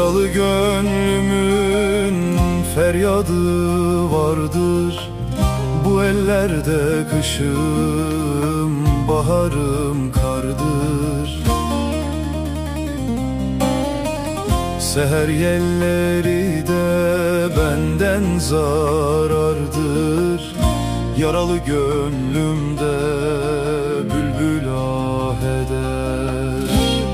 Yaralı gönlümün feryadı vardır. Bu ellerde kışım, baharım kardır. Seher yelleri de benden zarardır. Yaralı gönlümde bülbül ah eder.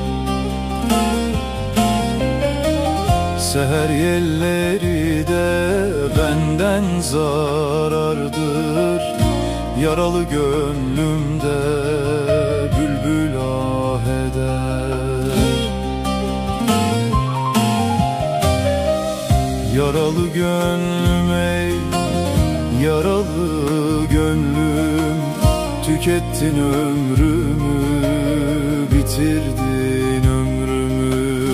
Seher yelleri de benden zarardır. Yaralı gönlümde bülbül ah eder. Yaralı gönlüm ey yaralı gönlüm, tükettin ömrümü, bitirdin ömrümü.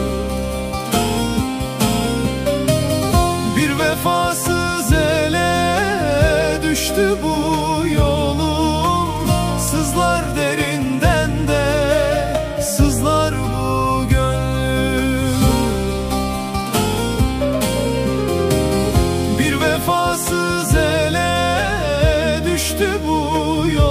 Bir vefasız ele düştü bu yolum. Sızlar derinden de sızlar bu gönlüm. Bir vefasız ele düştü bu yolum.